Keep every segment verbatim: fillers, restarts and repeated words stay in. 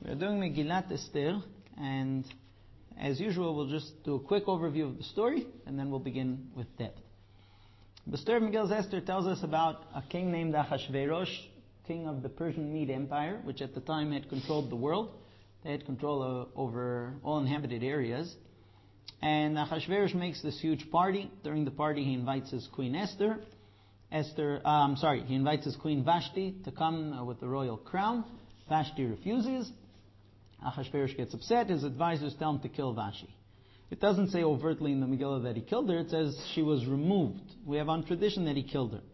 We're doing Megillat Esther, and as usual, we'll just do a quick overview of the story, and then we'll begin with depth. The story of Megillat Esther tells us about a king named Achashverosh, king of the Persian Mede Empire, which at the time had controlled the world. They had control uh, over all inhabited areas. And Achashverosh makes this huge party. During the party, he invites his queen Esther. Esther, uh, I'm sorry, he invites his queen Vashti to come uh, with the royal crown. Vashti refuses. Achashverosh gets upset. His advisors tell him to kill Vashti. It doesn't say overtly in the Megillah that he killed her. It says she was removed. We have on tradition that he killed her.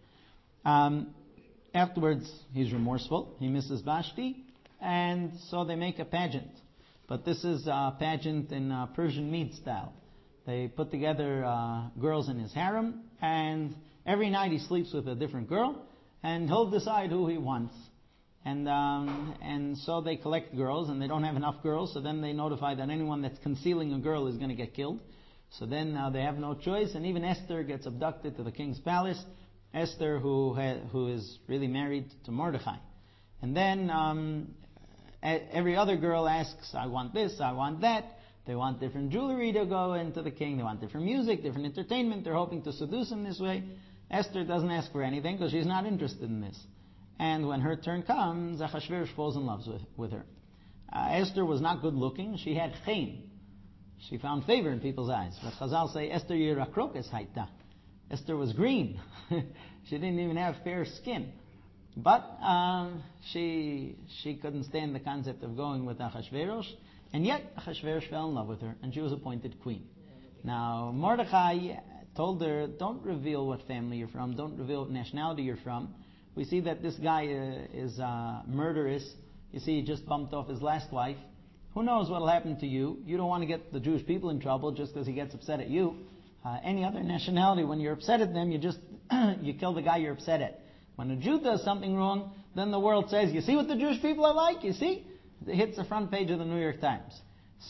Um, afterwards, he's remorseful. He misses Vashti. And so they make a pageant. But this is a pageant in uh, Persian Mede style. They put together uh, girls in his harem. And every night he sleeps with a different girl. And he'll decide who he wants. And um, and so they collect girls, and they don't have enough girls, so then they notify that anyone that's concealing a girl is going to get killed. So then uh, they have no choice, and even Esther gets abducted to the king's palace. Esther, who ha- who is really married to Mordechai. And then um, a- every other girl asks, I want this, I want that. They want different jewelry to go into the king. They want different music, different entertainment. They're hoping to seduce him this way. Esther doesn't ask for anything because she's not interested in this. And when her turn comes, Achashverosh falls in love with, with her. Uh, Esther was not good looking. She had chen. She found favor in people's eyes. But Chazal say, Esther yirakrokas haita. Esther was green. She didn't even have fair skin. But um, she she couldn't stand the concept of going with Achashverosh. And yet, Achashverosh fell in love with her, and she was appointed queen. Now, Mordechai told her, don't reveal what family you're from. Don't reveal what nationality you're from. We see that this guy uh, is uh, murderous. You see, he just bumped off his last wife. Who knows what will happen to you? You don't want to get the Jewish people in trouble just because he gets upset at you. Uh, any other nationality, when you're upset at them, you just you kill the guy you're upset at. When a Jew does something wrong, then the world says, you see what the Jewish people are like? You see? It hits the front page of the New York Times.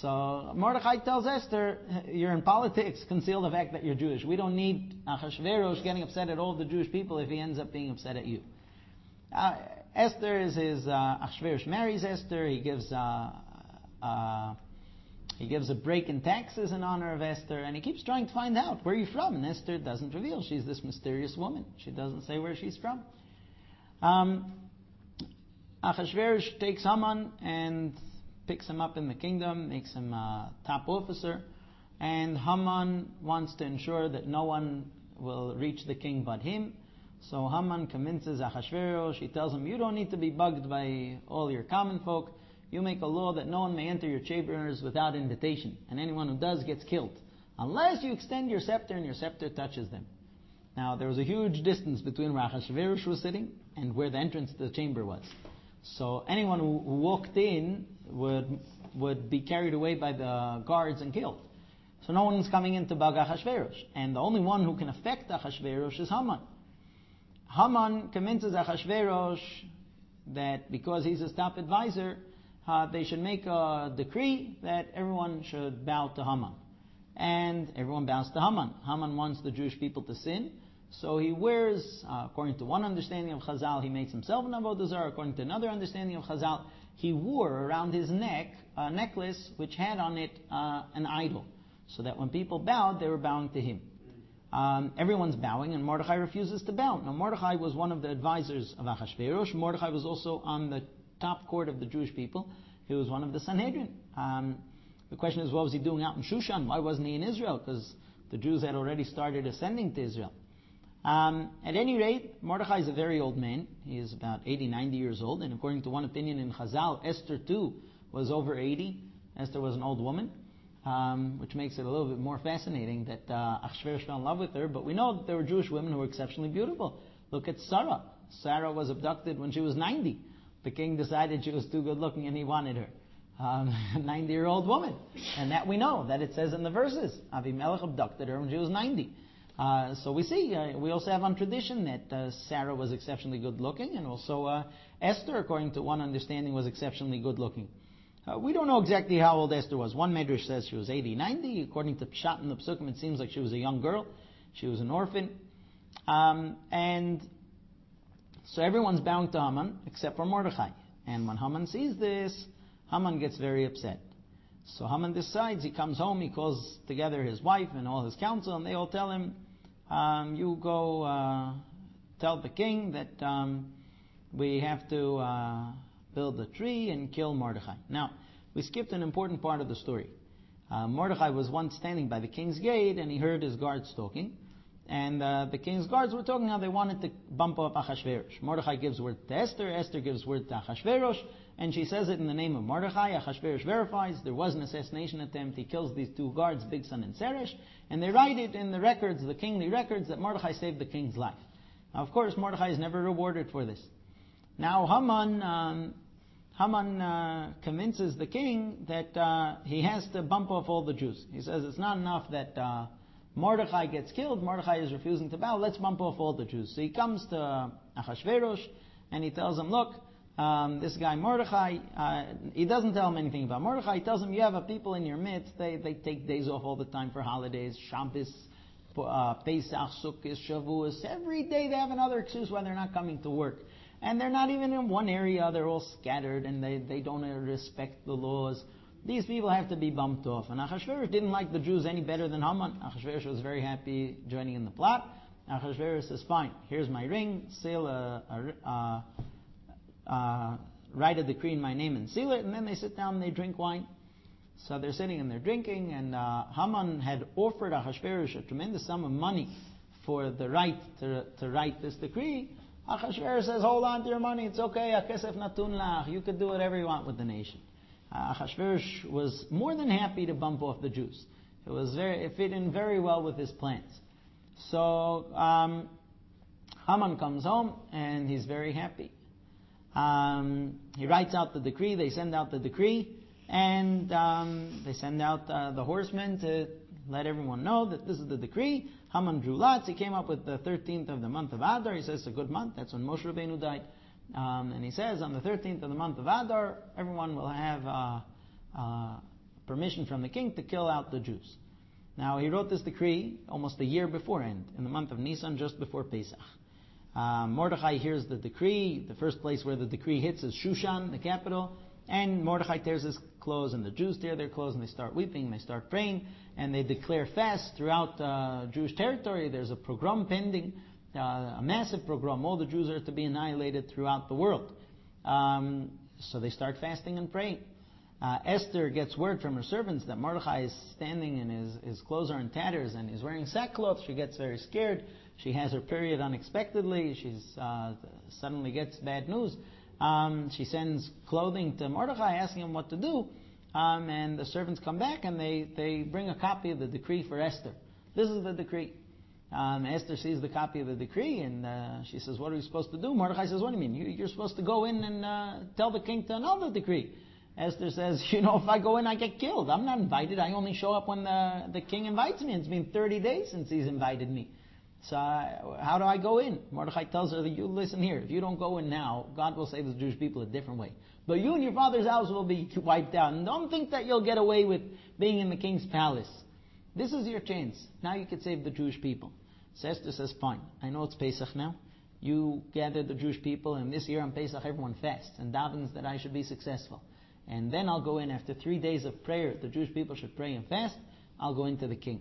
So Mordechai tells Esther, you're in politics, conceal the fact that you're Jewish. We don't need Achashverosh getting upset at all the Jewish people if he ends up being upset at you. Uh, Esther is his, uh, Achashverosh marries Esther. He gives, uh, uh, he gives a break in taxes in honor of Esther, and he keeps trying to find out, where are you from? And Esther doesn't reveal. She's this mysterious woman. She doesn't say where she's from. Um, Achashverosh takes Haman and picks him up in the kingdom, makes him a top officer, and Haman wants to ensure that no one will reach the king but him. So Haman convinces Achashverosh. He tells him, you don't need to be bugged by all your common folk. You make a law that no one may enter your chambers without invitation, and anyone who does gets killed, unless you extend your scepter and your scepter touches them. Now, there was a huge distance between where Achashverosh was sitting and where the entrance to the chamber was. So anyone who walked in would would be carried away by the guards and killed. So no one's coming in to bug Achashverosh. And the only one who can affect Achashverosh is Haman. Haman convinces Achashverosh that because he's his top advisor, uh, they should make a decree that everyone should bow to Haman. And everyone bows to Haman. Haman wants the Jewish people to sin. So he wears, uh, according to one understanding of Chazal, he makes himself an avodah zarah. According to another understanding of Chazal, he wore around his neck a necklace which had on it uh, an idol. So that when people bowed, they were bowing to him. Um, everyone's bowing, and Mordechai refuses to bow. Now, Mordechai was one of the advisors of Achashverosh. Mordechai was also on the top court of the Jewish people. He was one of the Sanhedrin. Um, the question is, what was he doing out in Shushan? Why wasn't he in Israel? Because the Jews had already started ascending to Israel. Um, at any rate, Mordechai is a very old man. He is about eighty, ninety years old. And according to one opinion in Chazal, Esther too was over eighty. Esther was an old woman. Um, which makes it a little bit more fascinating that uh, Achashverosh fell in love with her. But we know that there were Jewish women who were exceptionally beautiful. Look at Sarah. Sarah was abducted when she was ninety. The king decided she was too good looking and he wanted her. Um, a ninety-year-old woman. And that we know, that it says in the verses. Avimelech abducted her when she was ninety. Uh, so we see, uh, we also have on tradition that uh, Sarah was exceptionally good looking, and also uh, Esther, according to one understanding, was exceptionally good looking. Uh, we don't know exactly how old Esther was. One Medrash says she was eighty, ninety. According to Pshat and the Psukim, it seems like she was a young girl. She was an orphan. Um, and so everyone's bowing to Haman except for Mordechai. And when Haman sees this, Haman gets very upset. So Haman decides, he comes home, he calls together his wife and all his council, and they all tell him, um, you go uh, tell the king that um, we have to uh, build a tree and kill Mordechai. Now, we skipped an important part of the story. Uh, Mordechai was once standing by the king's gate, and he heard his guards talking. And uh, the king's guards were talking how they wanted to bump up Achashverosh. Mordechai gives word to Esther, Esther gives word to Achashverosh, and she says it in the name of Mordechai. Achashverosh verifies there was an assassination attempt. He kills these two guards, Bigsan and Seresh, and they write it in the records, the kingly records, that Mordechai saved the king's life. Now, of course, Mordechai is never rewarded for this. Now, Haman, um, Haman uh, convinces the king that uh, he has to bump off all the Jews. He says it's not enough that uh, Mordechai gets killed, Mordechai is refusing to bow, let's bump off all the Jews. So he comes to uh, Achashverosh and he tells him, look, um, this guy Mordechai, uh, he doesn't tell him anything about Mordechai, he tells him you have a people in your midst, they, they take days off all the time for holidays, Shabbos, uh, Pesach, Sukkot, Shavuos, every day they have another excuse why they're not coming to work. And they're not even in one area, they're all scattered and they, they don't respect the laws. These people have to be bumped off. And Achashverosh didn't like the Jews any better than Haman. Achashverosh was very happy joining in the plot. Achashverosh says, fine, here's my ring, seal a, a, a, a, write a decree in my name and seal it, and then they sit down and they drink wine. So they're sitting and they're drinking, and uh, Haman had offered Achashverosh a tremendous sum of money for the right to, to write this decree. Achashverosh says, hold on to your money, it's okay, akesef natun lach, you could do whatever you want with the nation. Uh, Achashverosh was more than happy to bump off the Jews. It was very, it fit in very well with his plans. So um, Haman comes home and he's very happy. Um, he writes out the decree. They send out the decree, and um, they send out uh, the horsemen to let everyone know that this is the decree. Haman drew lots. He came up with the thirteenth of the month of Adar. He says it's a good month. That's when Moshe Rabbeinu died. Um, and he says on the thirteenth of the month of Adar, everyone will have uh, uh, permission from the king to kill out the Jews. Now, he wrote this decree almost a year beforehand, in the month of Nisan, just before Pesach. Uh, Mordechai hears the decree. The first place where the decree hits is Shushan, the capital. And Mordechai tears his clothes, and the Jews tear their clothes, and they start weeping, and they start praying, and they declare fast throughout uh, Jewish territory. There's a pogrom pending. Uh, a massive pogrom. All the Jews are to be annihilated throughout the world. Um, so they start fasting and praying. Uh, Esther gets word from her servants that Mordechai is standing and his, his clothes are in tatters and he's wearing sackcloth. She gets very scared. She has her period unexpectedly. She uh, suddenly gets bad news. Um, she sends clothing to Mordechai asking him what to do. Um, and the servants come back and they, they bring a copy of the decree for Esther. This is the decree. Um, Esther sees the copy of the decree and uh, she says, what are we supposed to do? Mordechai says, what do you mean? You, you're supposed to go in and uh, tell the king to annul the decree. Esther says, you know, if I go in, I get killed. I'm not invited. I only show up when the, the king invites me. It's been thirty days since he's invited me. So uh, how do I go in? Mordechai tells her, you listen here. If you don't go in now, God will save the Jewish people a different way. But you and your father's house will be wiped out. And don't think that you'll get away with being in the king's palace. This is your chance. Now you can save the Jewish people. So Esther says, fine. I know it's Pesach now. You gather the Jewish people, and this year on Pesach everyone fasts and davens that I should be successful. And then I'll go in after three days of prayer. The Jewish people should pray and fast. I'll go into the king.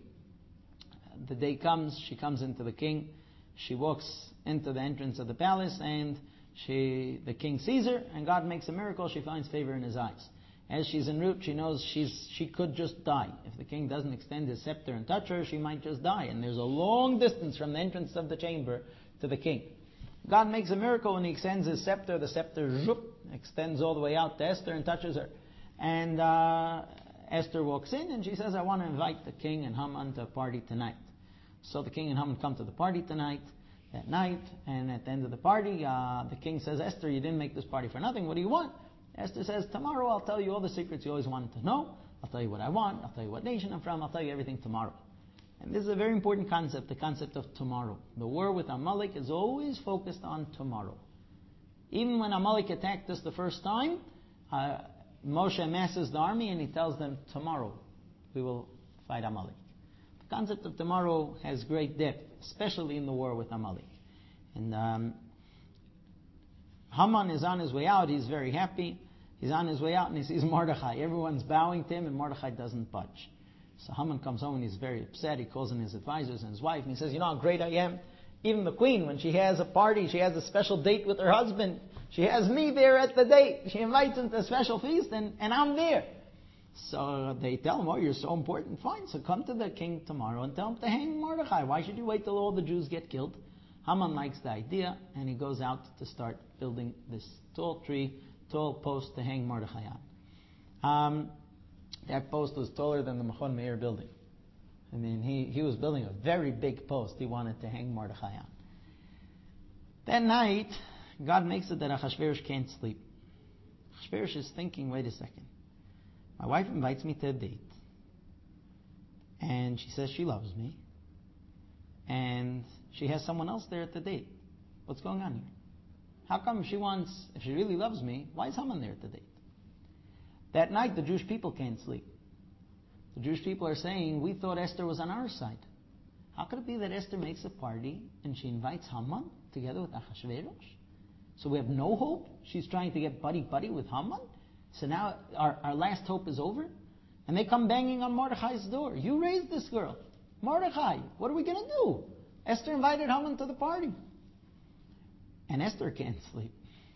The day comes, she comes into the king. She walks into the entrance of the palace, and she, the king sees her, and God makes a miracle. She finds favor in his eyes. As she's en route, she knows she's she could just die. If the king doesn't extend his scepter and touch her, she might just die. And there's a long distance from the entrance of the chamber to the king. God makes a miracle when he extends his scepter. The scepter zhup, extends all the way out to Esther and touches her. And uh, Esther walks in and she says, I want to invite the king and Haman to a party tonight. So the king and Haman come to the party tonight, that night, and at the end of the party, uh, the king says, Esther, you didn't make this party for nothing. What do you want? Esther says, tomorrow I'll tell you all the secrets you always wanted to know. I'll tell you what I want. I'll tell you what nation I'm from. I'll tell you everything tomorrow. And this is a very important concept, the concept of tomorrow. The war with Amalek is always focused on tomorrow. Even when Amalek attacked us the first time, uh, Moshe amasses the army and he tells them, tomorrow we will fight Amalek. The concept of tomorrow has great depth, especially in the war with Amalek. And um, Haman is on his way out. He's very happy. He's on his way out and he sees Mordechai. Everyone's bowing to him and Mordechai doesn't budge. So Haman comes home and he's very upset. He calls in his advisors and his wife and he says, you know how great I am? Even the queen, when she has a party, she has a special date with her husband. She has me there at the date. She invites him to a special feast and, and I'm there. So they tell him, oh, you're so important. Fine, so come to the king tomorrow and tell him to hang Mordechai. Why should you wait till all the Jews get killed? Haman likes the idea and he goes out to start building this tall tree, tall post to hang Mordechai on. Um, that post was taller than the Machon Meir building. I mean, he, he was building a very big post he wanted to hang Mordechai on. That night, God makes it that Achashverosh can't sleep. Achashverosh is thinking, wait a second. My wife invites me to a date. And she says she loves me. And she has someone else there at the date. What's going on here? How come she wants, if she really loves me, why is Haman there at the date? That night, the Jewish people can't sleep. The Jewish people are saying, we thought Esther was on our side. How could it be that Esther makes a party and she invites Haman together with Achashverosh? So we have no hope? She's trying to get buddy-buddy with Haman? So now our, our last hope is over? And they come banging on Mordechai's door. You raised this girl. Mordechai, what are we going to do? Esther invited Haman to the party. And Esther can't sleep.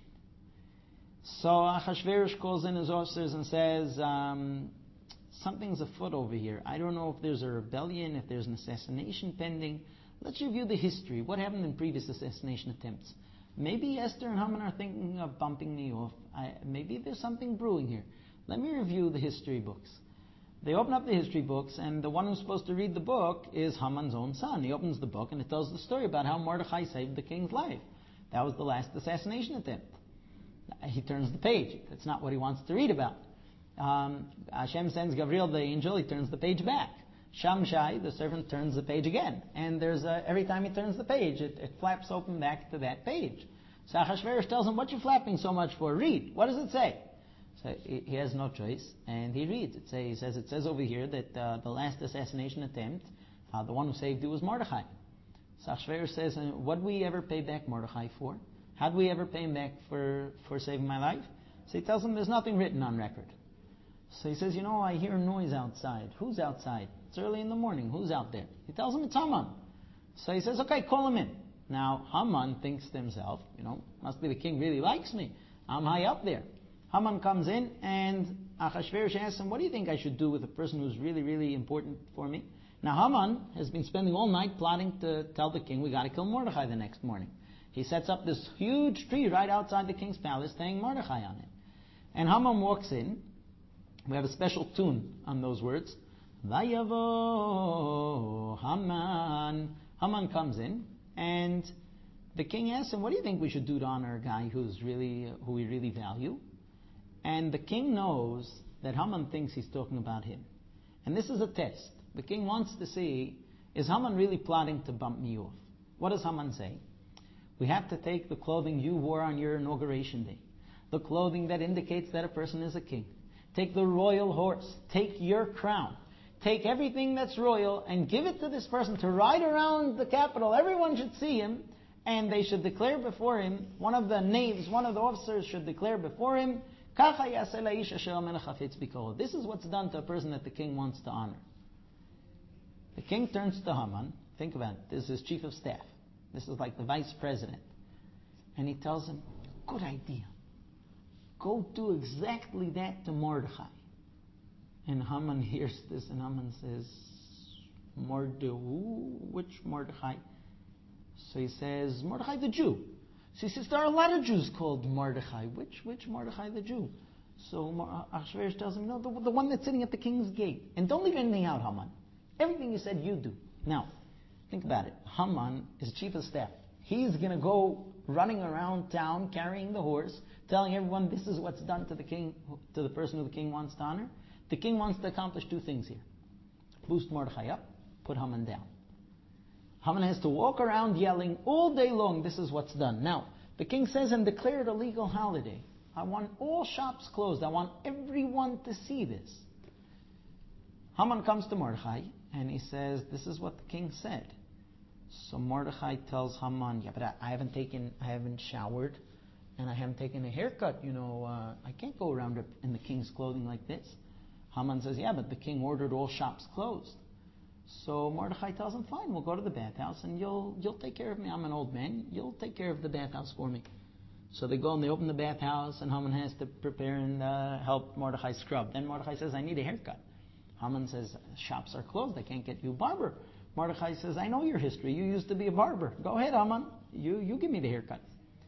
So Achashverosh calls in his officers and says, um, something's afoot over here. I don't know if there's a rebellion, if there's an assassination pending. Let's review the history. What happened in previous assassination attempts? Maybe Esther and Haman are thinking of bumping me off. I, maybe there's something brewing here. Let me review the history books. They open up the history books, and the one who's supposed to read the book is Haman's own son. He opens the book, and it tells the story about how Mordechai saved the king's life. That was the last assassination attempt. He turns the page. That's not what he wants to read about. Um, Hashem sends Gabriel, the angel, he turns the page back. Shamshai, the servant, turns the page again. And there's a, every time he turns the page, it, it flaps open back to that page. So Achashverosh tells him, what you flapping so much for? Read. What does it say? So he, he has no choice, and he reads. It say, he says, it says over here that uh, the last assassination attempt, uh, the one who saved you was Mordechai. So Achashverosh says, what did we ever pay back Mordechai for? How did we ever pay him back for, for saving my life? So he tells him there's nothing written on record. So he says, you know, I hear noise outside. Who's outside? It's early in the morning. Who's out there? He tells him it's Haman. So he says, okay, call him in. Now, Haman thinks to himself, you know, must be the king really likes me. I'm high up there. Haman comes in, and Achashverosh asks him, what do you think I should do with a person who's really, really important for me? Now, Haman has been spending all night plotting to tell the king, we got to kill Mordechai the next morning. He sets up this huge tree right outside the king's palace, hanging Mordechai on it. And Haman walks in. We have a special tune on those words. Vayavo Haman. Haman comes in, and the king asks him, what do you think we should do to honor a guy who's really, who we really value? And the king knows that Haman thinks he's talking about him. And this is a test. The king wants to see, is Haman really plotting to bump me off? What does Haman say? We have to take the clothing you wore on your inauguration day, the clothing that indicates that a person is a king. Take the royal horse, take your crown, take everything that's royal and give it to this person to ride around the capital. Everyone should see him, and they should declare before him, one of the knaves, one of the officers should declare before him, this is what's done to a person that the king wants to honor. The king turns to Haman. Think about it. This is chief of staff. This is like the vice president. And he tells him, good idea. Go do exactly that to Mordechai. And Haman hears this, and Haman says, Mordechai, which Mordechai? So he says, Mordechai the Jew. So he says, there are a lot of Jews called Mordechai. Which which Mordechai the Jew? So Achashverosh tells him, no, the, the one that's sitting at the king's gate. And don't leave anything out, Haman. Everything you said, you do. Now, think about it. Haman is chief of staff. He's going to go running around town carrying the horse, telling everyone this is what's done to the king, to the person who the king wants to honor. The king wants to accomplish two things here. Boost Mordechai up, put Haman down. Haman has to walk around yelling all day long, this is what's done. Now, the king says, and declare it a legal holiday. I want all shops closed. I want everyone to see this. Haman comes to Mordechai, and he says, this is what the king said. So Mordechai tells Haman, yeah, but I, I haven't taken, I haven't showered, and I haven't taken a haircut. You know, uh, I can't go around in the king's clothing like this. Haman says, yeah, but the king ordered all shops closed. So Mordechai tells him, fine, we'll go to the bathhouse and you'll you'll take care of me. I'm an old man. You'll take care of the bathhouse for me. So they go and they open the bathhouse, and Haman has to prepare and uh, help Mordechai scrub. Then Mordechai says, I need a haircut. Haman says, shops are closed. I can't get you a barber. Mordechai says, I know your history. You used to be a barber. Go ahead, Haman. You, you give me the haircut.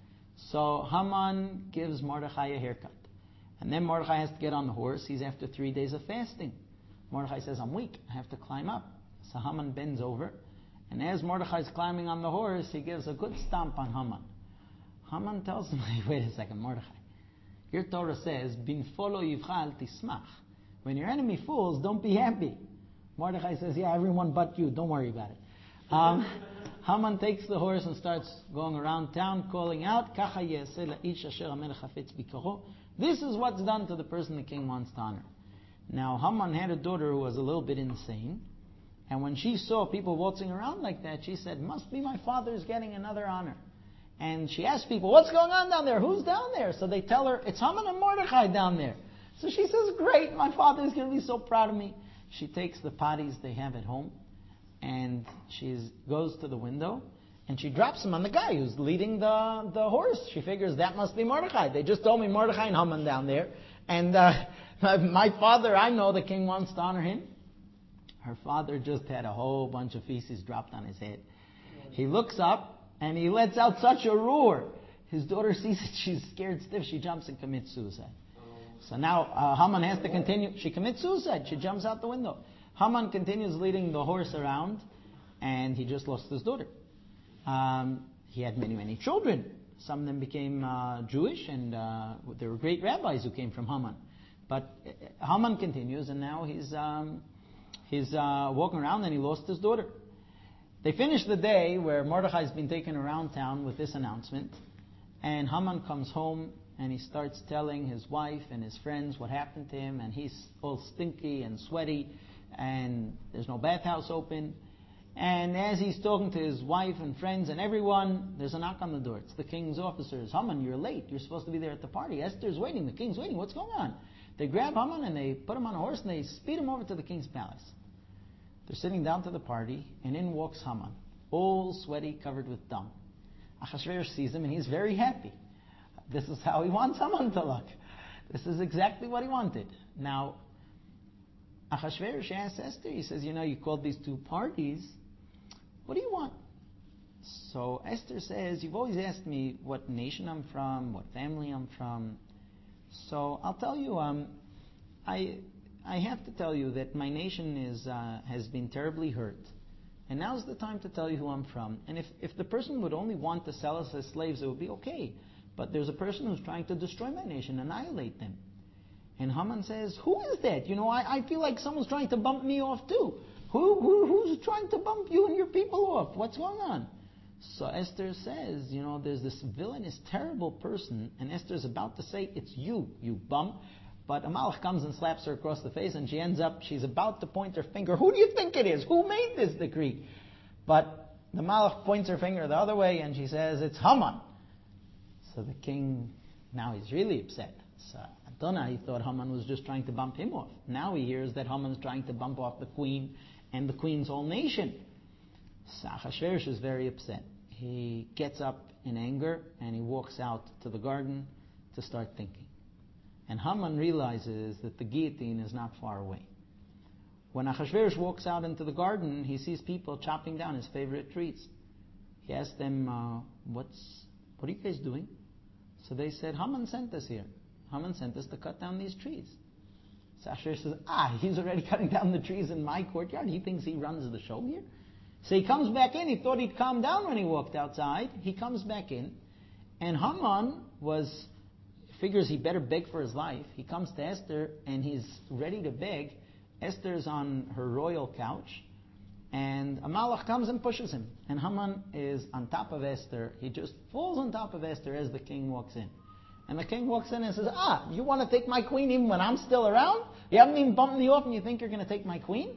So Haman gives Mordechai a haircut. And then Mordechai has to get on the horse. He's after three days of fasting. Mordechai says, I'm weak. I have to climb up. So Haman bends over. And as Mordechai's climbing on the horse, he gives a good stomp on Haman. Haman tells him, wait a second, Mordechai. Your Torah says, Bin folo yivchal tismach. When your enemy fools, don't be happy. Mordechai says, yeah, everyone but you. Don't worry about it. Um, Haman takes the horse and starts going around town calling out, Kacha yaseh la'ish asher hamelech hafetz bikaro. This is what's done to the person the king wants to honor. Now, Haman had a daughter who was a little bit insane. And when she saw people waltzing around like that, she said, must be my father's getting another honor. And she asked people, what's going on down there? Who's down there? So they tell her, it's Haman and Mordechai down there. So she says, great, my father's going to be so proud of me. She takes the potties they have at home, and she goes to the window, and she drops them on the guy who's leading the, the horse. She figures that must be Mordechai. They just told me Mordechai and Haman down there. And uh, my father, I know the king wants to honor him. Her father just had a whole bunch of feces dropped on his head. He looks up, and he lets out such a roar. His daughter sees it. She's scared stiff. She jumps and commits suicide. So now uh, Haman has to continue. She commits suicide. She jumps out the window. Haman continues leading the horse around, and he just lost his daughter. Um, he had many, many children. Some of them became uh, Jewish, and uh, there were great rabbis who came from Haman. But uh, Haman continues, and now he's um, he's uh, walking around, and he lost his daughter. They finish the day where Mordechai's been taken around town with this announcement, and Haman comes home and he starts telling his wife and his friends what happened to him, and he's all stinky and sweaty, and there's no bathhouse open. And as he's talking to his wife and friends and everyone, there's a knock on the door. It's the king's officers. Haman, you're late. You're supposed to be there at the party. Esther's waiting. The king's waiting. What's going on? They grab Haman and they put him on a horse and they speed him over to the king's palace. They're sitting down to the party, and in walks Haman, all sweaty, covered with dung. Achashverosh sees him, and he's very happy. This is how he wants Haman to look. This is exactly what he wanted. Now, Achashverosh asks Esther, he says, you know, you called these two parties. What do you want? So Esther says, you've always asked me what nation I'm from, what family I'm from. So I'll tell you, um, I... I have to tell you that my nation is uh, has been terribly hurt. And now's the time to tell you who I'm from. And if, if the person would only want to sell us as slaves, it would be okay. But there's a person who's trying to destroy my nation, annihilate them. And Haman says, who is that? You know, I, I feel like someone's trying to bump me off too. Who, who Who's trying to bump you and your people off? What's going on? So Esther says, you know, there's this villainous, terrible person, and Esther's about to say, it's you, you bum. But a malach comes and slaps her across the face, and she ends up, she's about to point her finger. Who do you think it is? Who made this decree? But the malach points her finger the other way, and she says, it's Haman. So the king, now he's really upset. So Adonai, he thought Haman was just trying to bump him off. Now he hears that Haman's trying to bump off the queen and the queen's whole nation. So Achashverosh is very upset. He gets up in anger, and he walks out to the garden to start thinking. And Haman realizes that the guillotine is not far away. When Achashverosh walks out into the garden, he sees people chopping down his favorite trees. He asks them, uh, "What's what are you guys doing?" So they said, "Haman sent us here. Haman sent us to cut down these trees." So Achashverosh says, "Ah, he's already cutting down the trees in my courtyard. He thinks he runs the show here." So he comes back in. He thought he'd calm down when he walked outside. He comes back in, and Haman was. Figures he better beg for his life. He comes to Esther and he's ready to beg. Esther's on her royal couch, and a malach comes and pushes him. And Haman is on top of Esther. He just falls on top of Esther as the king walks in. And the king walks in and says, "Ah, you want to take my queen even when I'm still around? You haven't even bumped me off and you think you're going to take my queen?"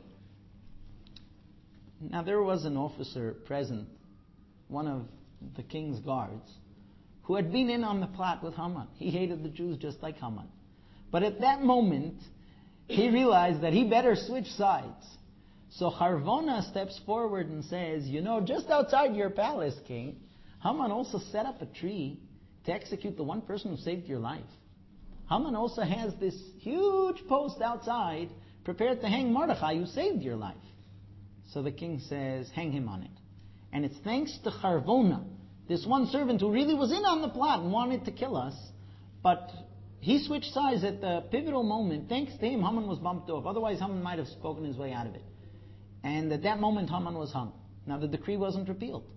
Now there was an officer present, one of the king's guards, who had been in on the plot with Haman. He hated the Jews just like Haman. But at that moment, he realized that he better switch sides. So Harvona steps forward and says, you know, just outside your palace, king, Haman also set up a tree to execute the one person who saved your life. Haman also has this huge post outside prepared to hang Mordechai who saved your life. So the king says, hang him on it. And it's thanks to Harvona, this one servant who really was in on the plot and wanted to kill us, but he switched sides at the pivotal moment. Thanks to him, Haman was bumped off. Otherwise, Haman might have spoken his way out of it. And at that moment, Haman was hung. Now, the decree wasn't repealed.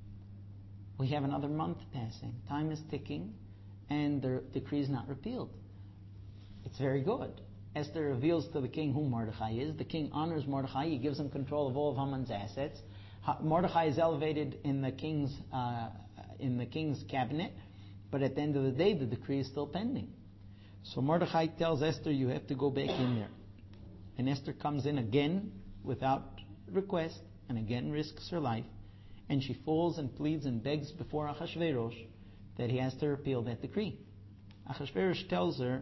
We have another month passing. Time is ticking, and the decree is not repealed. It's very good. Esther reveals to the king who Mordechai is. The king honors Mordechai. He gives him control of all of Haman's assets. Mordechai is elevated in the king's uh, in the king's cabinet, but at the end of the day, the decree is still pending. So Mordechai tells Esther, you have to go back in there. And Esther comes in again without request, and again risks her life. And she falls and pleads and begs before Achashverosh that he has to repeal that decree. Achashverosh tells her,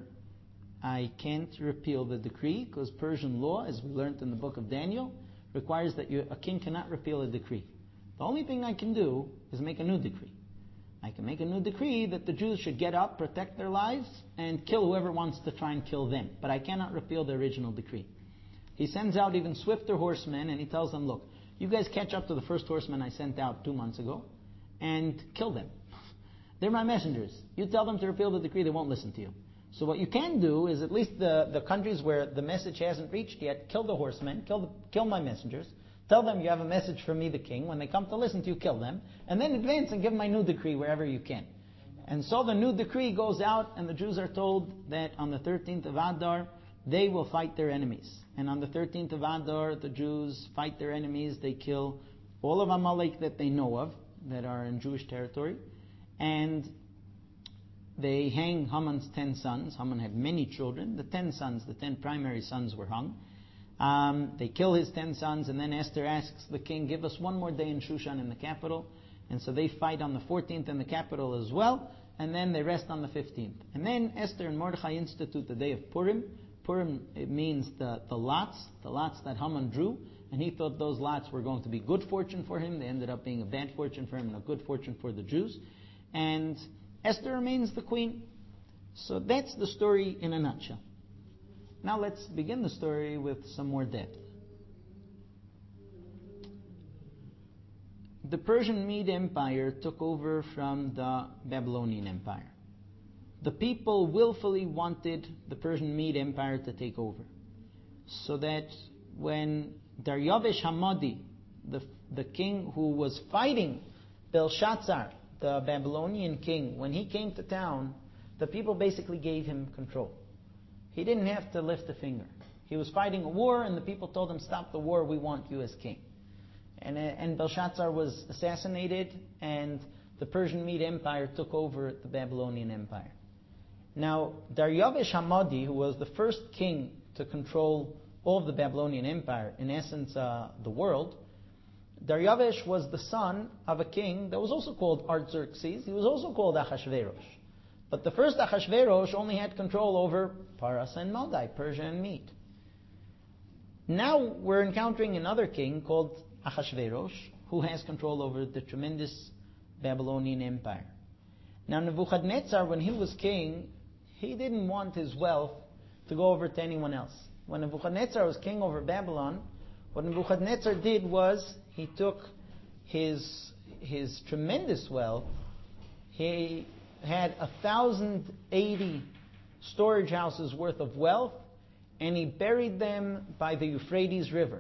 I can't repeal the decree because Persian law, as we learned in the book of Daniel, requires that you, a king cannot repeal a decree. The only thing I can do is make a new decree. I can make a new decree that the Jews should get up, protect their lives, and kill whoever wants to try and kill them. But I cannot repeal the original decree. He sends out even swifter horsemen, and he tells them, look, you guys catch up to the first horsemen I sent out two months ago, and kill them. They're my messengers. You tell them to repeal the decree, they won't listen to you. So what you can do is, at least the, the countries where the message hasn't reached yet, kill the horsemen, kill the, kill my messengers, tell them you have a message from me, the king. When they come to listen to you, kill them, and then advance and give my new decree wherever you can. And so the new decree goes out, and the Jews are told that on the thirteenth of Adar, they will fight their enemies. And on the thirteenth of Adar, the Jews fight their enemies. They kill all of Amalek that they know of, that are in Jewish territory, and they hang Haman's ten sons. Haman had many children. The ten sons, the ten primary sons were hung. Um, they kill his ten sons, and then Esther asks the king, give us one more day in Shushan in the capital. And so they fight on the fourteenth in the capital as well, and then they rest on the fifteenth. And then Esther and Mordechai institute the day of Purim. Purim, it means the, the lots, the lots that Haman drew, and he thought those lots were going to be good fortune for him. They ended up being a bad fortune for him and a good fortune for the Jews. And Esther remains the queen. So that's the story in a nutshell. Now let's begin the story with some more depth. The Persian Mede Empire took over from the Babylonian Empire. The people willfully wanted the Persian Mede Empire to take over. So that when Daryavesh Hamadi, the, the king who was fighting Belshazzar, the Babylonian king, when he came to town, the people basically gave him control. He didn't have to lift a finger. He was fighting a war, and the people told him, stop the war, we want you as king. And, and Belshazzar was assassinated, and the Persian Mede Empire took over the Babylonian Empire. Now, Daryavesh Hamadi, who was the first king to control all of the Babylonian Empire, in essence, uh, the world, Daryavesh was the son of a king that was also called Artaxerxes. He was also called Achashverosh. But the first Achashverosh only had control over Paras and Madai, Persia and Mede. Now we're encountering another king called Achashverosh, who has control over the tremendous Babylonian Empire. Now Nebuchadnezzar, when he was king, he didn't want his wealth to go over to anyone else. When Nebuchadnezzar was king over Babylon, what Nebuchadnezzar did was he took his his tremendous wealth. He had a thousand eighty storage houses worth of wealth, and he buried them by the Euphrates River.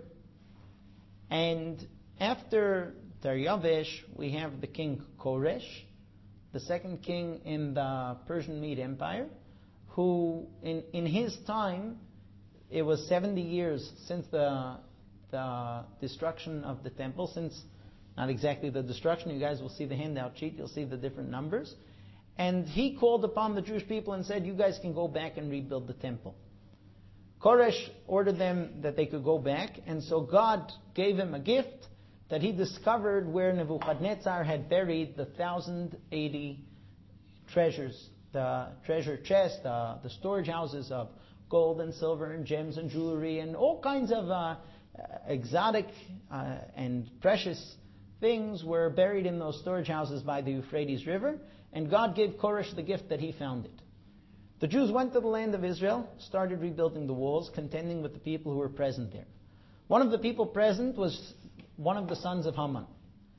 And after Daryavesh, we have the king Koresh, the second king in the Persian Mede Empire, who in, in his time, it was seventy years since the the destruction of the temple, since not exactly the destruction, you guys will see the handout sheet, you'll see the different numbers. And he called upon the Jewish people and said, you guys can go back and rebuild the temple. Koresh ordered them that they could go back, and so God gave him a gift that he discovered where Nebuchadnezzar had buried the one thousand eighty treasures, the treasure chest, uh, the storage houses of gold and silver and gems and jewelry and all kinds of uh, exotic uh, and precious things were buried in those storage houses by the Euphrates River, and God gave Koresh the gift that he found it. The Jews went to the land of Israel, started rebuilding the walls, contending with the people who were present there. One of the people present was one of the sons of Haman,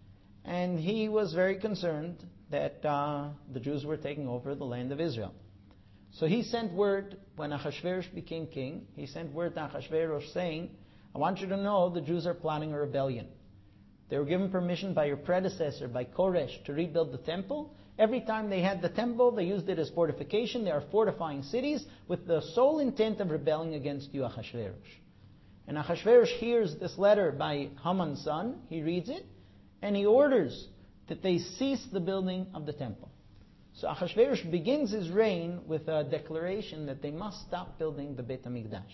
and he was very concerned that uh, the Jews were taking over the land of Israel. So he sent word, when Ahasuerus became king, he sent word to Ahasuerus saying, I want you to know the Jews are plotting a rebellion. They were given permission by your predecessor, by Koresh, to rebuild the temple. Every time they had the temple, they used it as fortification. They are fortifying cities with the sole intent of rebelling against you, Ahasuerus. And Ahasuerus hears this letter by Haman's son. He reads it, and he orders that they cease the building of the temple. So Ahasuerus begins his reign with a declaration that they must stop building the Beit HaMikdash.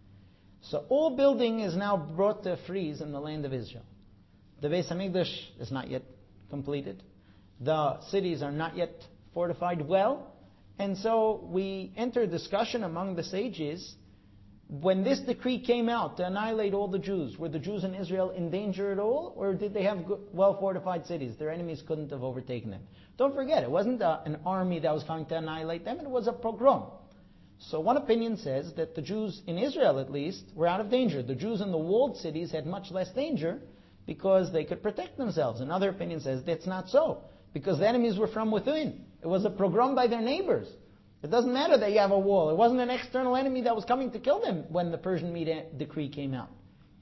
So all building is now brought to a freeze in the land of Israel. The Beit HaMikdash is not yet completed. The cities are not yet fortified well. And so we enter a discussion among the sages. When this decree came out to annihilate all the Jews, were the Jews in Israel in danger at all? Or did they have well-fortified cities? Their enemies couldn't have overtaken them. Don't forget, it wasn't a, an army that was coming to annihilate them. It was a pogrom. So one opinion says that the Jews in Israel, at least, were out of danger. The Jews in the walled cities had much less danger because they could protect themselves. Another opinion says that's not so, because the enemies were from within. It was a pogrom by their neighbors. It doesn't matter that you have a wall. It wasn't an external enemy that was coming to kill them when the Persian Mede decree came out.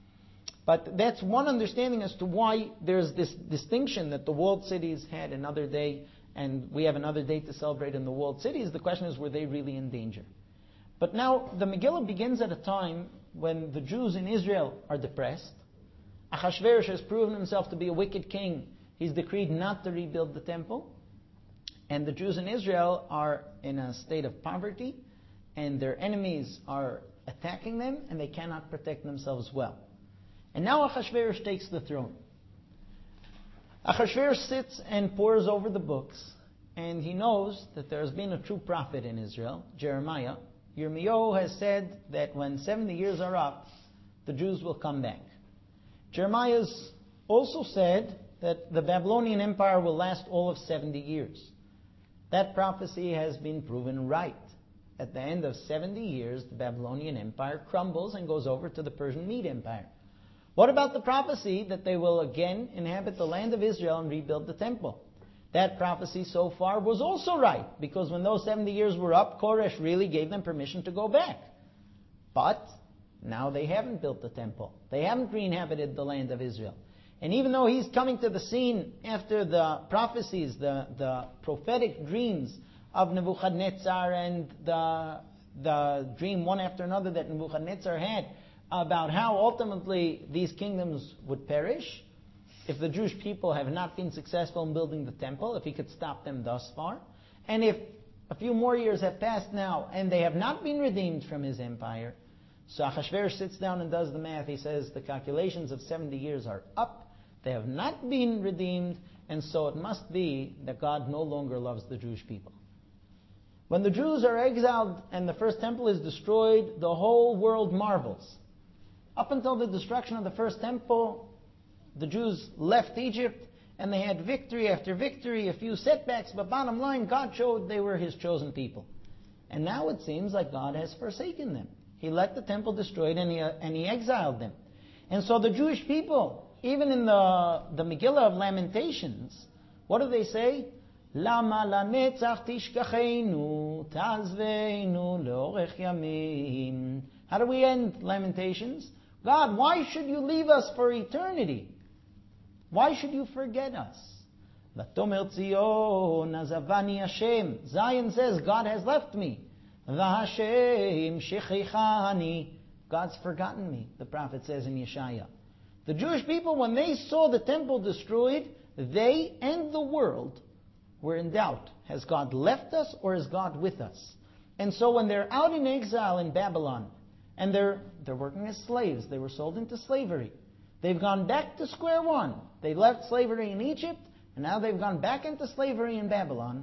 But that's one understanding as to why there's this distinction that the walled cities had another day and we have another day to celebrate in the walled cities. The question is, were they really in danger? But now the Megillah begins at a time when the Jews in Israel are depressed. Ahasuerus has proven himself to be a wicked king. He's decreed not to rebuild the temple. And the Jews in Israel are in a state of poverty, and their enemies are attacking them, and they cannot protect themselves well. And now Ahasuerus takes the throne. Ahasuerus sits and pores over the books, and he knows that there has been a true prophet in Israel, Jeremiah. Yirmiyahu has said that when seventy years are up, the Jews will come back. Jeremiah also said that the Babylonian Empire will last all of seventy years. That prophecy has been proven right. At the end of seventy years, the Babylonian Empire crumbles and goes over to the Persian Mede Empire. What about the prophecy that they will again inhabit the land of Israel and rebuild the temple? That prophecy so far was also right, because when those seventy years were up, Koresh really gave them permission to go back. But now they haven't built the temple. They haven't re-inhabited the land of Israel. And even though he's coming to the scene after the prophecies, the, the prophetic dreams of Nebuchadnezzar and the, the dream one after another that Nebuchadnezzar had about how ultimately these kingdoms would perish, if the Jewish people have not been successful in building the temple, if he could stop them thus far, and if a few more years have passed now and they have not been redeemed from his empire, so Ahasuerus sits down and does the math. He says the calculations of seventy years are up. They have not been redeemed, and so it must be that God no longer loves the Jewish people. When the Jews are exiled and the first temple is destroyed, the whole world marvels. Up until the destruction of the first temple, the Jews left Egypt, and they had victory after victory, a few setbacks, but bottom line, God showed they were His chosen people. And now it seems like God has forsaken them. He let the temple destroyed, and He, uh, and he exiled them. And so the Jewish people, even in the, the Megillah of Lamentations, what do they say? Lama lanetzach tishkachenu tazveinu leorech yamim. How do we end Lamentations? God, why should you leave us for eternity? Why should you forget us? Vatomer Tzion azavani Hashem. Zion says, God has left me. V'Hashem shechichani. God's forgotten me, the prophet says in Yeshaya. The Jewish people, when they saw the temple destroyed, they and the world were in doubt. Has God left us or is God with us? And so when they're out in exile in Babylon, and they're they're working as slaves, they were sold into slavery. They've gone back to square one. They left slavery in Egypt, and now they've gone back into slavery in Babylon.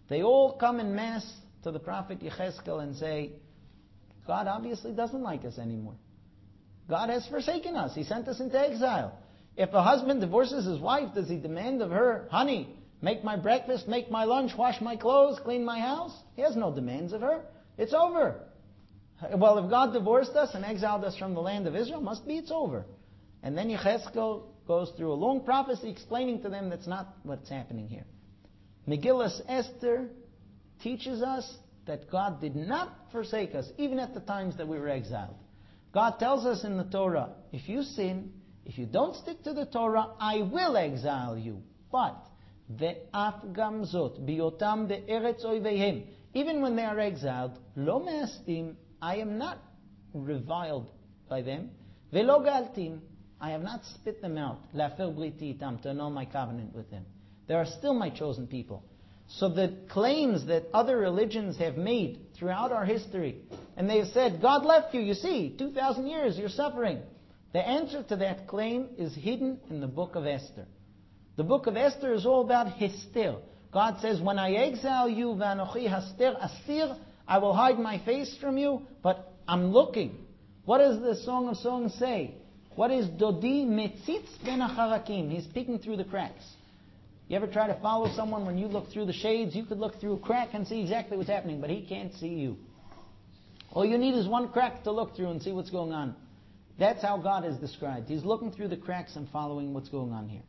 They all come en masse to the prophet Yechezkel and say, God obviously doesn't like us anymore. God has forsaken us. He sent us into exile. If a husband divorces his wife, does he demand of her, honey, make my breakfast, make my lunch, wash my clothes, clean my house? He has no demands of her. It's over. Well, if God divorced us and exiled us from the land of Israel, must be it's over. And then Yechezkel goes through a long prophecy explaining to them that's not what's happening here. Megillas Esther teaches us that God did not forsake us, even at the times that we were exiled. God tells us in the Torah, if you sin, if you don't stick to the Torah, I will exile you. But, ve'af gamzot, biotam be'eretz oiveihem, even when they are exiled, lo me'astim, I am not reviled by them, ve'lo galtim, I have not spit them out, la'afer briti itam, to annul my covenant with them. They are still my chosen people. So the claims that other religions have made throughout our history, and they have said, God left you, you see, two thousand years, you're suffering. The answer to that claim is hidden in the book of Esther. The book of Esther is all about Hester. God says, when I exile you, v'anochi haster astir, I will hide my face from you, but I'm looking. What does the Song of Songs say? What is Dodi metzitz ben acharakim? He's peeking through the cracks. You ever try to follow someone when you look through the shades? You could look through a crack and see exactly what's happening, but he can't see you. All you need is one crack to look through and see what's going on. That's how God is described. He's looking through the cracks and following what's going on here.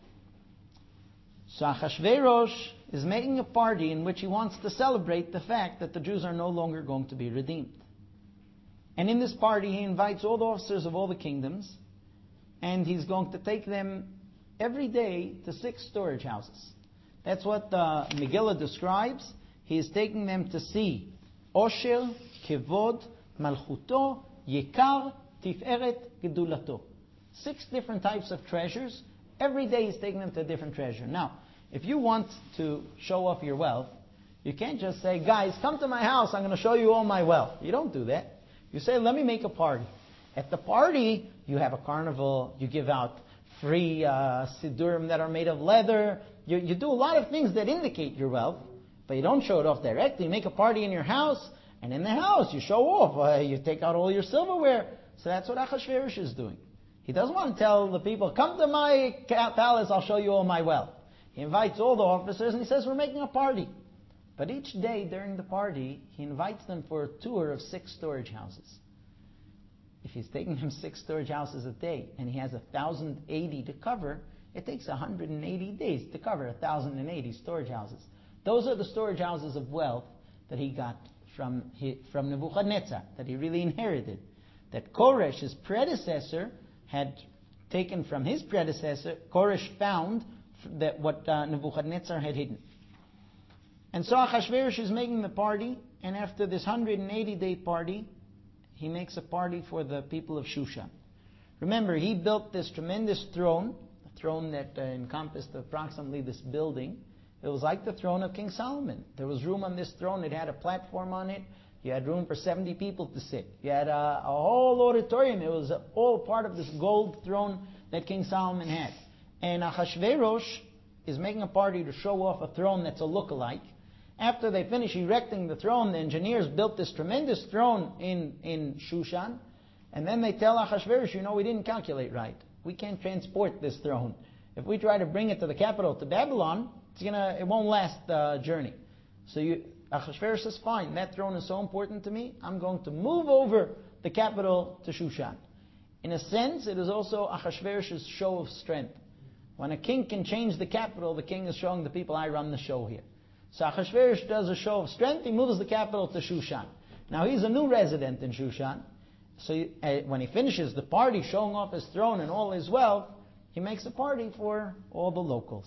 So Achashverosh is making a party in which he wants to celebrate the fact that the Jews are no longer going to be redeemed. And in this party he invites all the officers of all the kingdoms, and he's going to take them every day to six storage houses. That's what the Megillah describes. He is taking them to see Osher, Kevod, Malchuto, Yekar, Tiferet, Gedulato. Six different types of treasures. Every day he's taking them to a different treasure. Now, if you want to show off your wealth, you can't just say, guys, come to my house, I'm going to show you all my wealth. You don't do that. You say, let me make a party. At the party, you have a carnival, you give out free uh, sidurim that are made of leather. You, you do a lot of things that indicate your wealth, but you don't show it off directly. You make a party in your house, and in the house you show off. Uh, you take out all your silverware. So that's what Achashverosh is doing. He doesn't want to tell the people, come to my palace, I'll show you all my wealth. He invites all the officers and he says, we're making a party. But each day during the party, he invites them for a tour of six storage houses. If he's taking them six storage houses a day and he has one thousand eighty to cover, it takes one hundred eighty days to cover one thousand eighty storage houses. Those are the storage houses of wealth that he got from, from Nebuchadnezzar, that he really inherited. That Koresh, his predecessor, had taken from his predecessor. Koresh found that what uh, Nebuchadnezzar had hidden. And so Achashverosh is making the party, and after this one hundred eighty day party, he makes a party for the people of Shushan. Remember, he built this tremendous throne, a throne that uh, encompassed approximately this building. It was like the throne of King Solomon. There was room on this throne. It had a platform on it. You had room for seventy people to sit. You had a, a whole auditorium. It was all part of this gold throne that King Solomon had. And Achashverosh is making a party to show off a throne that's a look-alike. After they finish erecting the throne, the engineers built this tremendous throne in, in Shushan. And then they tell Achashverosh, you know, we didn't calculate right. We can't transport this throne. If we try to bring it to the capital, to Babylon, it's gonna, it won't last the journey. So you, Achashverosh says, fine, that throne is so important to me, I'm going to move over the capital to Shushan. In a sense, it is also Achashverosh's show of strength. When a king can change the capital, the king is showing the people, I run the show here. So Achashverosh does a show of strength, he moves the capital to Shushan. Now he's a new resident in Shushan, so he, uh, when he finishes the party, showing off his throne and all his wealth, he makes a party for all the locals.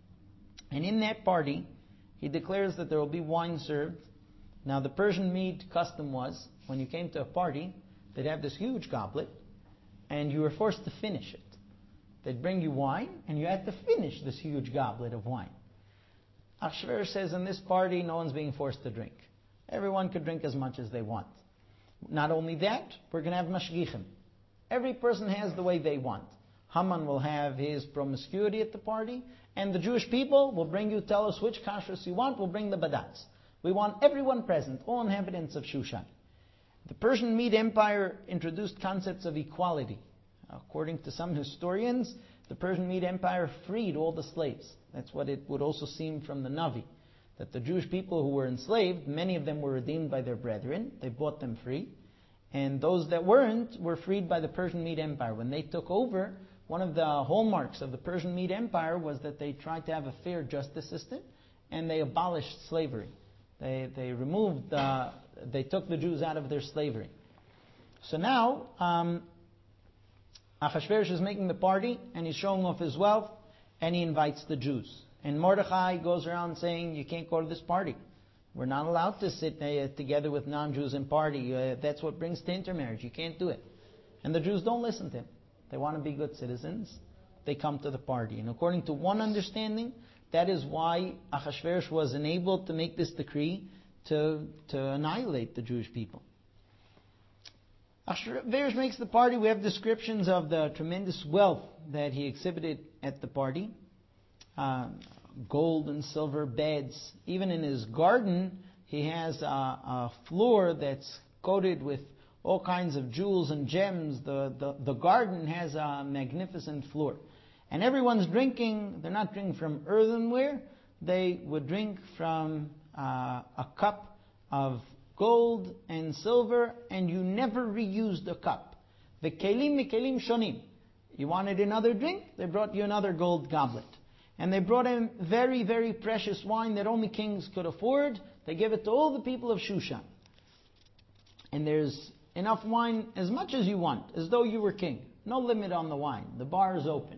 And in that party, he declares that there will be wine served. Now the Persian Mede custom was, when you came to a party, they'd have this huge goblet, and you were forced to finish it. They'd bring you wine, and you had to finish this huge goblet of wine. Achashverosh says, in this party, no one's being forced to drink. Everyone could drink as much as they want. Not only that, we're going to have mashgichim. Every person has the way they want. Haman will have his promiscuity at the party, and the Jewish people will bring you, tell us which kashrus you want, we'll bring the badats. We want everyone present, all inhabitants of Shushan. The Persian Mede Empire introduced concepts of equality. According to some historians, the Persian Mede Empire freed all the slaves. That's what it would also seem from the Navi. That the Jewish people who were enslaved, many of them were redeemed by their brethren. They bought them free. And those that weren't were freed by the Persian Mede Empire. When they took over, one of the hallmarks of the Persian Mede Empire was that they tried to have a fair justice system, and they abolished slavery. They they removed, the, they took the Jews out of their slavery. So now, um, Achashverosh is making the party, and he's showing off his wealth, and he invites the Jews. And Mordechai goes around saying, you can't go to this party. We're not allowed to sit uh, together with non-Jews and party. Uh, that's what brings to intermarriage. You can't do it. And the Jews don't listen to him. They want to be good citizens. They come to the party. And according to one understanding, that is why Achashverosh was enabled to make this decree to, to annihilate the Jewish people. Achashverosh makes the party. We have descriptions of the tremendous wealth that he exhibited at the party. Uh, gold and silver beds. Even in his garden, he has a, a floor that's coated with all kinds of jewels and gems. The, the, the garden has a magnificent floor. And everyone's drinking, they're not drinking from earthenware, they would drink from uh, a cup of gold and silver, and you never reuse the cup. The kelim mikelim shonim. You wanted another drink, they brought you another gold goblet. And they brought him very, very precious wine that only kings could afford. They gave it to all the people of Shushan. And there's enough wine, as much as you want, as though you were king. No limit on the wine. The bar is open.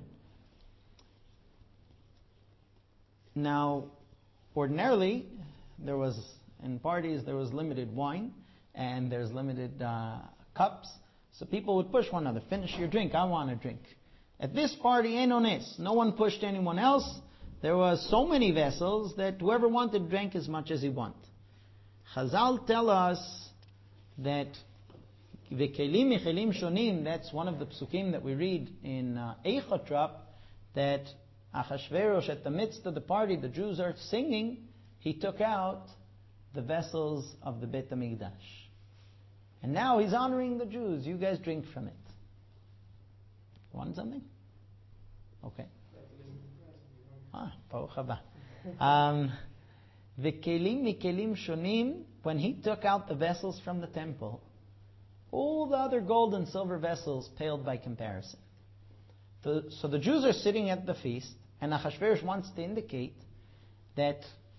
Now, ordinarily, there was, in parties, there was limited wine, and there's limited uh, cups. So people would push one another. Finish your drink, I want a drink. At this party, enones, no one pushed anyone else. There was so many vessels that whoever wanted drank as much as he wanted. Chazal tell us that v'kelim michelim shonim, that's one of the psukim that we read in uh, Eichotrap, that Achashverosh, at the midst of the party, the Jews are singing, he took out the vessels of the Beit HaMikdash. And now he's honoring the Jews. You guys drink from it. Want something? Okay. Ah, Baruch haba. Um, V'kelim mikelim shonim, when he took out the vessels from the temple, all the other gold and silver vessels paled by comparison. The, so the Jews are sitting at the feast, and Achashverosh wants to indicate that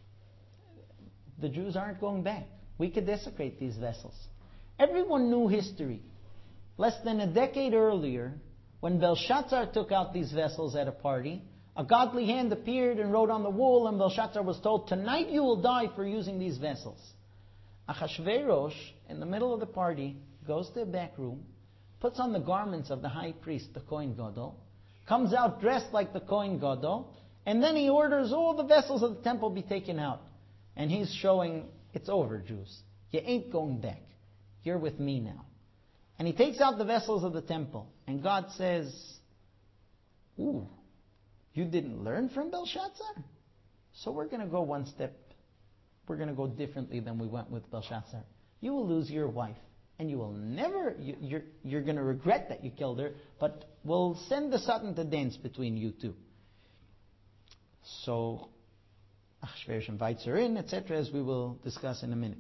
the Jews aren't going back. We could desecrate these vessels. Everyone knew history. Less than a decade earlier, when Belshazzar took out these vessels at a party, a godly hand appeared and wrote on the wall, and Belshazzar was told, tonight you will die for using these vessels. Achashverosh, in the middle of the party, goes to a back room, puts on the garments of the high priest, the Kohen Gadol, comes out dressed like the Kohen Gadol, and then he orders all the vessels of the temple be taken out. And he's showing, it's over, Jews. You ain't going back. You're with me now. And he takes out the vessels of the temple. And God says, ooh, you didn't learn from Belshazzar? So we're going to go one step. We're going to go differently than we went with Belshazzar. You will lose your wife. And you will never, you, you're, you're going to regret that you killed her, but we'll send the Satan to dance between you two. So, Achashverosh invites her in, et cetera, as we will discuss in a minute.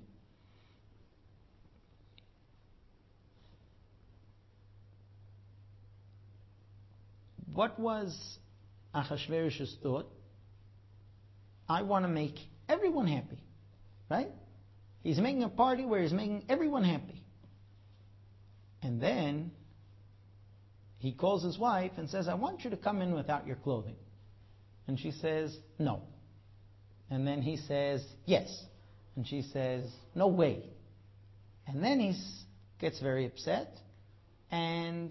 What was Achashverosh's thought? I want to make everyone happy, right? He's making a party where he's making everyone happy. And then he calls his wife and says, I want you to come in without your clothing. And she says, no. And then he says, yes. And she says, no way. And then he gets very upset. And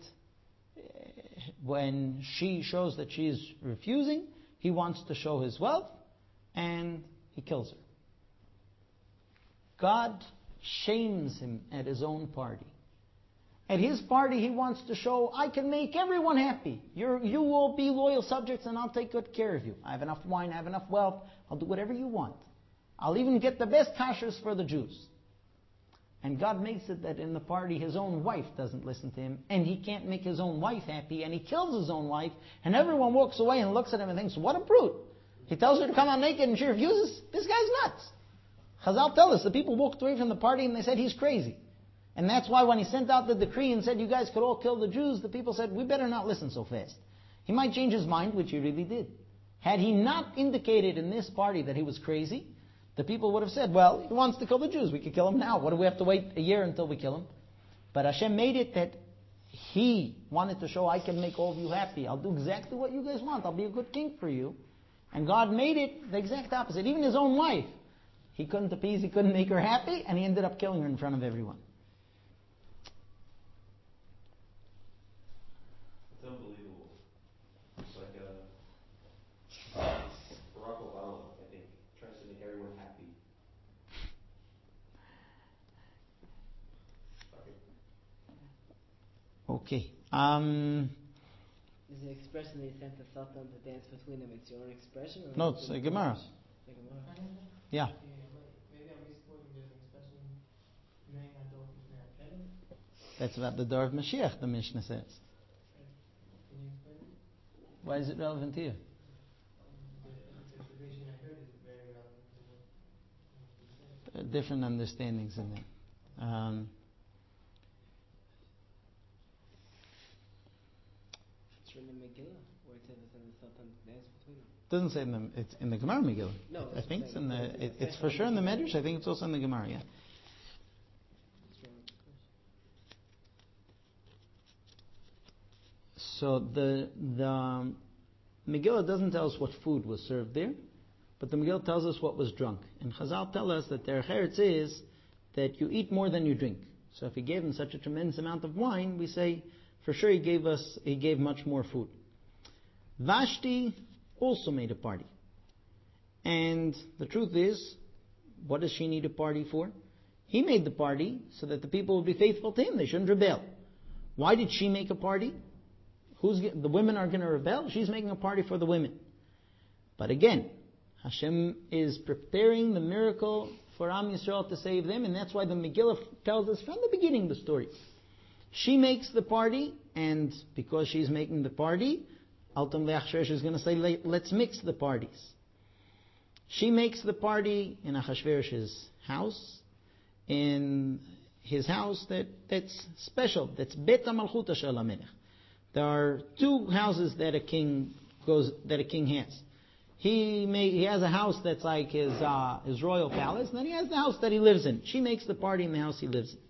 when she shows that she is refusing, he wants to show his wealth, and he kills her. God shames him at his own party. At his party, he wants to show, I can make everyone happy. You're, you will be loyal subjects and I'll take good care of you. I have enough wine, I have enough wealth. I'll do whatever you want. I'll even get the best kashers for the Jews. And God makes it that in the party his own wife doesn't listen to him, and he can't make his own wife happy, and he kills his own wife, and everyone walks away and looks at him and thinks, what a brute. He tells her to come out naked and she refuses. This guy's nuts. Chazal tell us, the people walked away from the party and they said he's crazy. And that's why when he sent out the decree and said you guys could all kill the Jews, the people said, we better not listen so fast. He might change his mind, which he really did. Had he not indicated in this party that he was crazy, the people would have said, well, he wants to kill the Jews. We could kill him now. What do we have to wait a year until we kill him? But Hashem made it that he wanted to show, I can make all of you happy. I'll do exactly what you guys want. I'll be a good king for you. And God made it the exact opposite. Even his own wife, he couldn't appease, he couldn't make her happy, and he ended up killing her in front of everyone. It's unbelievable. It's like uh, Barack Obama, I think, tries to make everyone happy. Okay. Um, Is the expression that he sent the Sultan to dance between them, it's your own expression? Or no, it's a Gemara. The Gemara? Yeah. Maybe I'm misquoting. There's an expression, "May not do it." That's about the door of Mashiach, the Mishnah says. Can you explain it? Why is it relevant to you? Um, the interpretation I heard is very relevant to what you said. Uh, different understandings in that. Um, It's written in Megillah, where it says it's in the Sultan to dance between them. doesn't say in the, it's in the Gemara Megillah. No, I think it's in the, it's- it, it's for sure in the Medrash. I think it's also in the Gemara, yeah. What's wrong with the question? So the the um, Megillah doesn't tell us what food was served there, but the Megillah tells us what was drunk. And Chazal tell us that their cheretz is that you eat more than you drink. So if he gave them such a tremendous amount of wine, we say for sure he gave us he gave much more food. Vashti also made a party, and the truth is, what does she need a party for? He made the party so that the people would be faithful to him. They shouldn't rebel. Why did she make a party? Who's the women are going to rebel? She's making a party for the women. But again, Hashem is preparing the miracle for Am Yisrael to save them, and that's why the Megillah tells us from the beginning the story. She makes the party, and because she's making the party, ultimately Achashverosh is going to say, let's mix the parties. She makes the party in Achashverosh's house, in his house that, that's special, that's Bet HaMalchut Shel HaMelech. There are two houses that a king goes, that a king has. He may, he has a house that's like his uh, his royal palace, and then he has the house that he lives in. She makes the party in the house he lives in.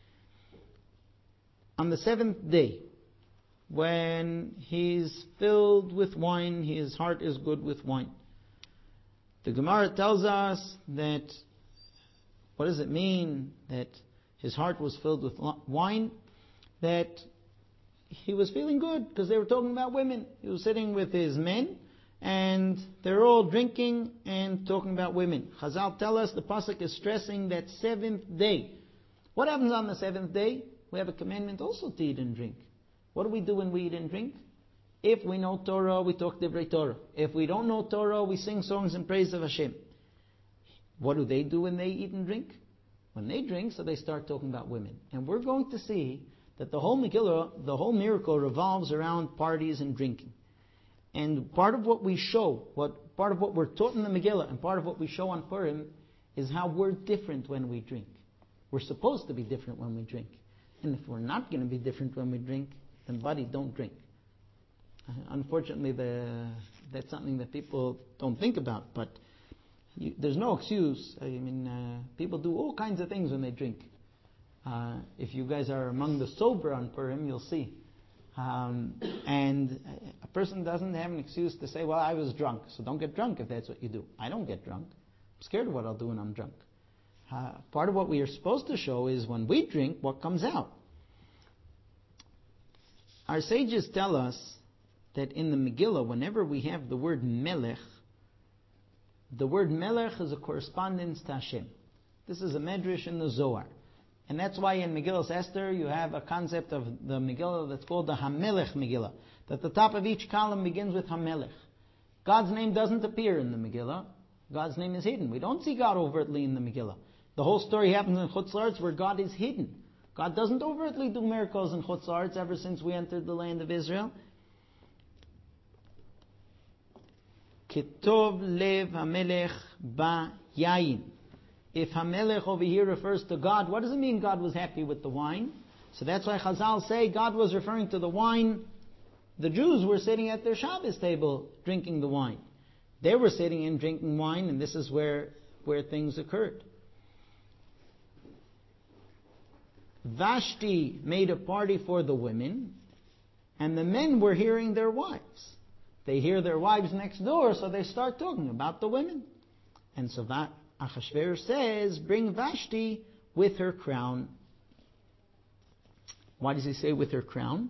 On the seventh day, when he's filled with wine, his heart is good with wine. The Gemara tells us that, what does it mean that his heart was filled with wine? That he was feeling good because they were talking about women. He was sitting with his men and they're all drinking and talking about women. Chazal tell us the pasuk is stressing that seventh day. What happens on the seventh day? We have a commandment also to eat and drink. What do we do when we eat and drink? If we know Torah, we talk Divrei Torah. If we don't know Torah, we sing songs in praise of Hashem. What do they do when they eat and drink? When they drink, so they start talking about women. And we're going to see that the whole Megillah, the whole miracle revolves around parties and drinking. And part of what we show, what part of what we're taught in the Megillah, and part of what we show on Purim, is how we're different when we drink. We're supposed to be different when we drink. And if we're not going to be different when we drink, then buddy, don't drink. Uh, unfortunately, the, that's something that people don't think about, but you, there's no excuse. I mean, uh, people do all kinds of things when they drink. Uh, if you guys are among the sober on Purim, you'll see. Um, and a person doesn't have an excuse to say, well, I was drunk, so don't get drunk if that's what you do. I don't get drunk. I'm scared of what I'll do when I'm drunk. Uh, part of what we are supposed to show is when we drink, what comes out. Our sages tell us that in the Megillah, whenever we have the word Melech, the word Melech is a correspondence to Hashem. This is a medrash in the Zohar. And that's why in Megillah Esther you have a concept of the Megillah that's called the Hamelech Megillah. That the top of each column begins with Hamelech. God's name doesn't appear in the Megillah. God's name is hidden. We don't see God overtly in the Megillah. The whole story happens in Chutz La'aretz where God is hidden. God doesn't overtly do miracles in Chutz La'aretz ever since we entered the land of Israel. Ketov lev hamelech ba yayin. If Hamelech over here refers to God, what does it mean God was happy with the wine? So that's why Chazal say God was referring to the wine. The Jews were sitting at their Shabbos table drinking the wine. They were sitting and drinking wine, and this is where, where things occurred. Vashti made a party for the women, and the men were hearing their wives. They hear their wives next door, so they start talking about the women. And so that Achashverosh says, bring Vashti with her crown. Why does he say with her crown?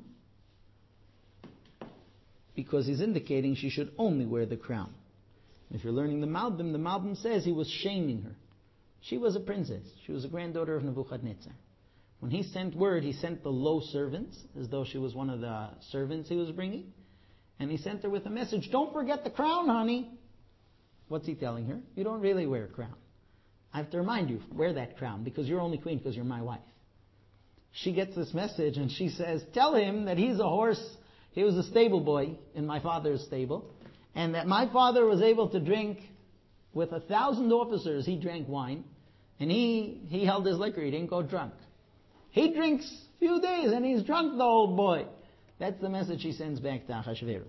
Because he's indicating she should only wear the crown. If you're learning the Malbim, the Malbim says he was shaming her. She was a princess. She was a granddaughter of Nebuchadnezzar. When he sent word, he sent the low servants, as though she was one of the servants he was bringing. And he sent her with a message, don't forget the crown, honey. What's he telling her? You don't really wear a crown. I have to remind you, wear that crown, because you're only queen because you're my wife. She gets this message and she says, tell him that he's a horse. He was a stable boy in my father's stable. And that my father was able to drink with a thousand officers. He drank wine. And he, he held his liquor. He didn't go drunk. He drinks a few days and he's drunk, the old boy. That's the message he sends back to Achashverosh.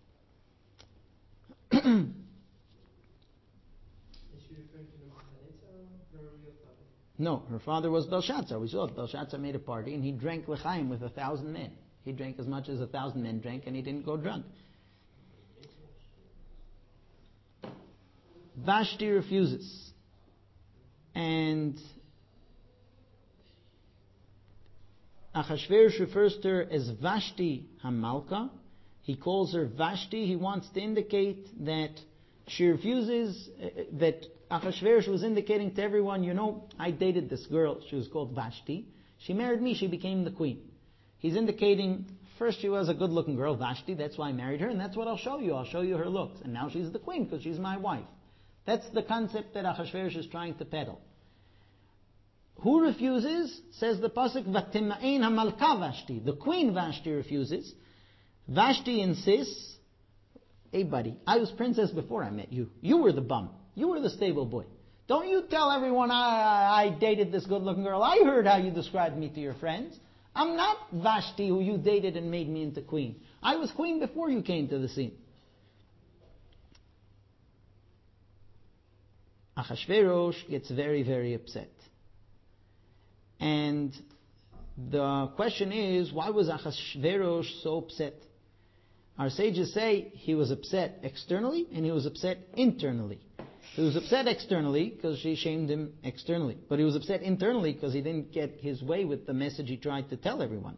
Is she referring to Nebuchadnezzar or her real father? No, her father was Belshazzar. We saw it. Belshazzar made a party and he drank l'chaim with a thousand men. He drank as much as a thousand men drank and he didn't go drunk. Vashti refuses. And Achashverosh refers to her as Vashti Hamalka. He calls her Vashti. He wants to indicate that she refuses, uh, that Achashverosh was indicating to everyone, you know, I dated this girl. She was called Vashti. She married me. She became the queen. He's indicating, first she was a good-looking girl, Vashti. That's why I married her. And that's what I'll show you. I'll show you her looks. And now she's the queen because she's my wife. That's the concept that Achashverosh is trying to peddle. Who refuses? Says the pasuk, Vatimna'ein hamalka Vashti. The queen Vashti refuses. Vashti insists, hey buddy, I was princess before I met you. You were the bum. You were the stable boy. Don't you tell everyone I, I dated this good-looking girl. I heard how you described me to your friends. I'm not Vashti who you dated and made me into queen. I was queen before you came to the scene. Achashverosh gets very, very upset. And the question is, why was Achashverosh so upset? Our sages say he was upset externally and he was upset internally. He was upset externally because she shamed him externally. But he was upset internally because he didn't get his way with the message he tried to tell everyone.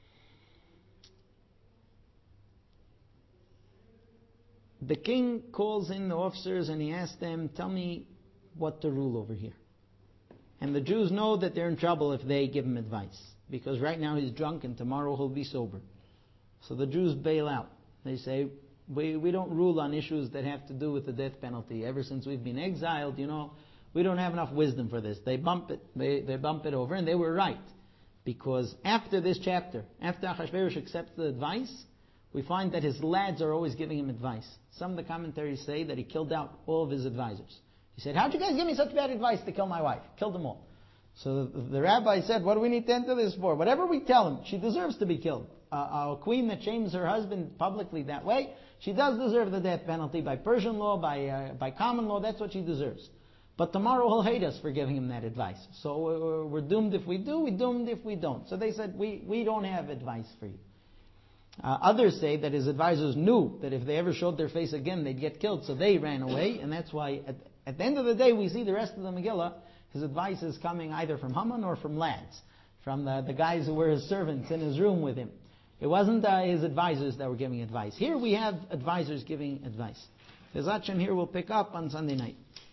The king calls in the officers and he asks them, tell me what to rule over here. And the Jews know that they're in trouble if they give him advice. Because right now he's drunk and tomorrow he'll be sober. So the Jews bail out. They say, we, we don't rule on issues that have to do with the death penalty. Ever since we've been exiled, you know, we don't have enough wisdom for this. They bump it, they, they bump it over, and they were right. Because after this chapter, after Achashverosh accepts the advice, we find that his lads are always giving him advice. Some of the commentaries say that he killed out all of his advisors. He said, how'd you guys give me such bad advice to kill my wife? Killed them all. So the, the rabbi said, what do we need to enter this for? Whatever we tell him, she deserves to be killed. Uh, a queen that shames her husband publicly that way, she does deserve the death penalty by Persian law, by uh, by common law. That's what she deserves. But tomorrow he'll hate us for giving him that advice. So uh, we're doomed if we do, we're doomed if we don't. So they said, we, we don't have advice for you. Uh, others say that his advisors knew that if they ever showed their face again, they'd get killed. So they ran away. And that's why at, at the end of the day, we see the rest of the Megillah, his advice is coming either from Haman or from lads, from the, the guys who were his servants in his room with him. It wasn't uh, his advisors that were giving advice. Here we have advisors giving advice. Bezat Hashem, here we'll pick up on Sunday night.